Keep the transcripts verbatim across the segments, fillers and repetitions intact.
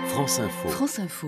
France Info. France Info.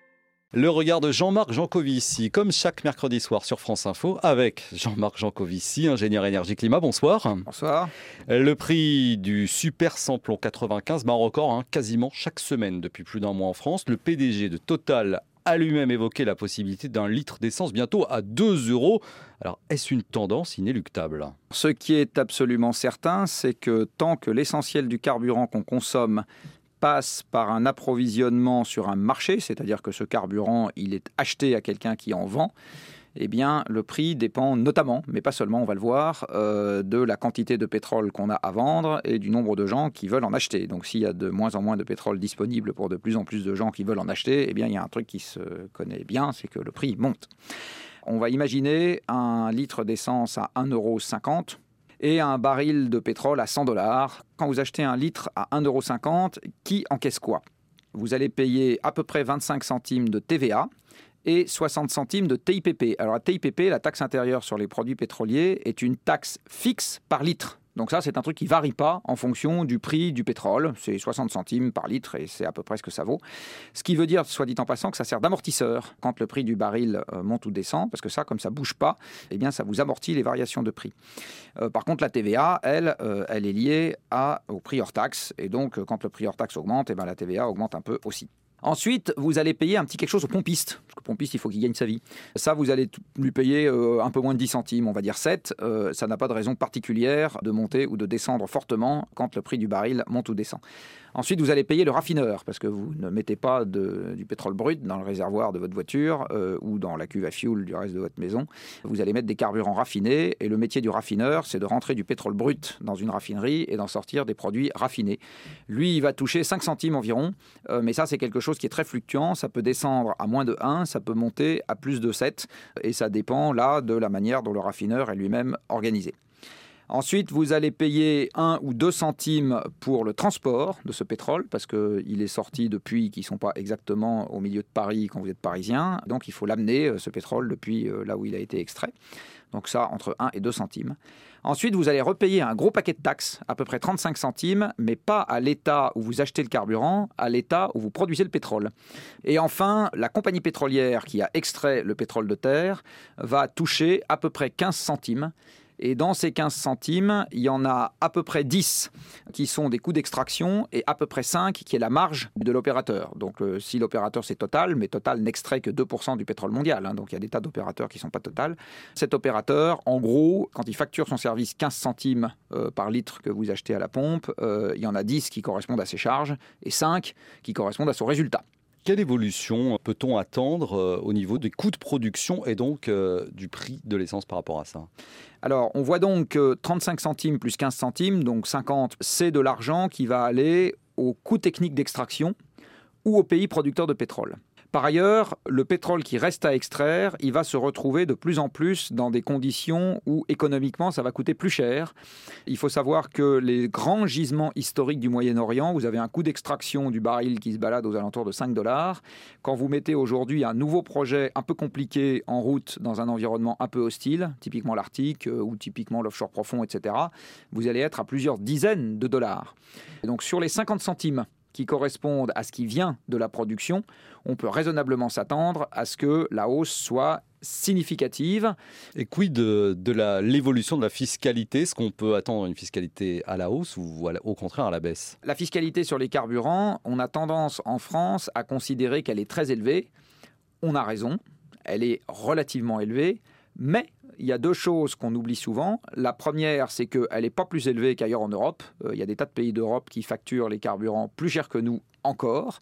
Le regard de Jean-Marc Jancovici, comme chaque mercredi soir sur France Info, avec Jean-Marc Jancovici, ingénieur énergie climat. Bonsoir. Bonsoir. Le prix du super samplon quatre-vingt-quinze bat un record hein, quasiment chaque semaine depuis plus d'un mois en France. Le P D G de Total a lui-même évoqué la possibilité d'un litre d'essence bientôt à deux euros. Alors, est-ce une tendance inéluctable ? Ce qui est absolument certain, c'est que tant que l'essentiel du carburant qu'on consomme passe par un approvisionnement sur un marché, c'est-à-dire que ce carburant, il est acheté à quelqu'un qui en vend, eh bien, le prix dépend notamment, mais pas seulement, on va le voir, euh, de la quantité de pétrole qu'on a à vendre et du nombre de gens qui veulent en acheter. Donc, s'il y a de moins en moins de pétrole disponible pour de plus en plus de gens qui veulent en acheter, eh bien, il y a un truc qui se connaît bien, c'est que le prix monte. On va imaginer un litre d'essence à un euro cinquante et un baril de pétrole à cent dollars. Quand vous achetez un litre à un euro cinquante, qui encaisse quoi ? Vous allez payer à peu près vingt-cinq centimes de T V A et soixante centimes de T I P P. Alors la T I P P, la taxe intérieure sur les produits pétroliers, est une taxe fixe par litre. Donc ça, c'est un truc qui ne varie pas en fonction du prix du pétrole. C'est soixante centimes par litre et c'est à peu près ce que ça vaut. Ce qui veut dire, soit dit en passant, que ça sert d'amortisseur quand le prix du baril monte ou descend, parce que ça, comme ça ne bouge pas, eh bien, ça vous amortit les variations de prix. Euh, par contre, la T V A, elle, euh, elle est liée à, au prix hors taxe. Et donc, quand le prix hors taxe augmente, eh bien, la T V A augmente un peu aussi. Ensuite, vous allez payer un petit quelque chose au pompiste, parce que le pompiste, il faut qu'il gagne sa vie. Ça, vous allez lui payer euh, un peu moins de dix centimes, on va dire sept. Euh, ça n'a pas de raison particulière de monter ou de descendre fortement quand le prix du baril monte ou descend. Ensuite, vous allez payer le raffineur, parce que vous ne mettez pas de, du pétrole brut dans le réservoir de votre voiture euh, ou dans la cuve à fioul du reste de votre maison. Vous allez mettre des carburants raffinés, et le métier du raffineur, c'est de rentrer du pétrole brut dans une raffinerie et d'en sortir des produits raffinés. Lui, il va toucher cinq centimes environ, euh, mais ça, c'est quelque chose qui est très fluctuant. Ça peut descendre à moins de un, ça peut monter à plus de sept, et ça dépend là de la manière dont le raffineur est lui-même organisé. Ensuite, vous allez payer un ou deux centimes pour le transport de ce pétrole, parce qu'il est sorti de puits qui ne sont pas exactement au milieu de Paris quand vous êtes parisien. Donc, il faut l'amener, ce pétrole, depuis là où il a été extrait. Donc ça, entre un et deux centimes. Ensuite, vous allez repayer un gros paquet de taxes, à peu près trente-cinq centimes, mais pas à l'État où vous achetez le carburant, à l'État où vous produisez le pétrole. Et enfin, la compagnie pétrolière qui a extrait le pétrole de terre va toucher à peu près quinze centimes. Et dans ces quinze centimes, il y en a à peu près dix qui sont des coûts d'extraction et à peu près cinq qui est la marge de l'opérateur. Donc euh, si l'opérateur c'est Total, mais Total n'extrait que deux pour cent du pétrole mondial, hein, donc il y a des tas d'opérateurs qui ne sont pas Total. Cet opérateur, en gros, quand il facture son service quinze centimes euh, par litre que vous achetez à la pompe, euh, il y en a dix qui correspondent à ses charges et cinq qui correspondent à son résultat. Quelle évolution peut-on attendre euh, au niveau des coûts de production et donc euh, du prix de l'essence par rapport à ça ? Alors, on voit donc que trente-cinq centimes plus quinze centimes, donc cinquante, c'est de l'argent qui va aller au coût technique d'extraction ou au pays producteur de pétrole. Par ailleurs, le pétrole qui reste à extraire, il va se retrouver de plus en plus dans des conditions où économiquement ça va coûter plus cher. Il faut savoir que les grands gisements historiques du Moyen-Orient, vous avez un coût d'extraction du baril qui se balade aux alentours de cinq dollars. Quand vous mettez aujourd'hui un nouveau projet un peu compliqué en route dans un environnement un peu hostile, typiquement l'Arctique euh, ou typiquement l'offshore profond, et cetera, vous allez être à plusieurs dizaines de dollars. Et donc sur les cinquante centimes qui correspondent à ce qui vient de la production, on peut raisonnablement s'attendre à ce que la hausse soit significative. Et quid de, de la, l'évolution de la fiscalité ? Est-ce qu'on peut attendre une fiscalité à la hausse ou au contraire à la baisse ? La fiscalité sur les carburants, on a tendance en France à considérer qu'elle est très élevée. On a raison, elle est relativement élevée, mais il y a deux choses qu'on oublie souvent. La première, c'est qu'elle n'est pas plus élevée qu'ailleurs en Europe. Euh, il y a des tas de pays d'Europe qui facturent les carburants plus cher que nous encore.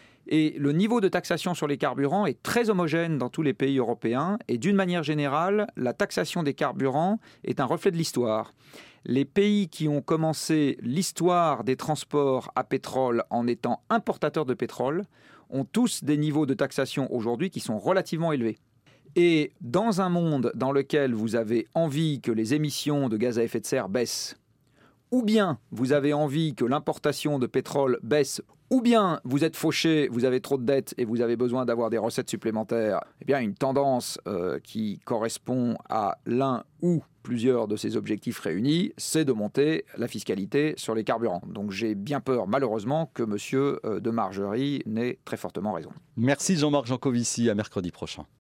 Et le niveau de taxation sur les carburants est très homogène dans tous les pays européens. Et d'une manière générale, la taxation des carburants est un reflet de l'histoire. Les pays qui ont commencé l'histoire des transports à pétrole en étant importateurs de pétrole ont tous des niveaux de taxation aujourd'hui qui sont relativement élevés. Et dans un monde dans lequel vous avez envie que les émissions de gaz à effet de serre baissent, ou bien vous avez envie que l'importation de pétrole baisse, ou bien vous êtes fauché, vous avez trop de dettes et vous avez besoin d'avoir des recettes supplémentaires, eh bien une tendance euh, qui correspond à l'un ou plusieurs de ces objectifs réunis, c'est de monter la fiscalité sur les carburants. Donc j'ai bien peur, malheureusement, que monsieur de Margerie n'ait très fortement raison. Merci Jean-Marc Jancovici, à mercredi prochain.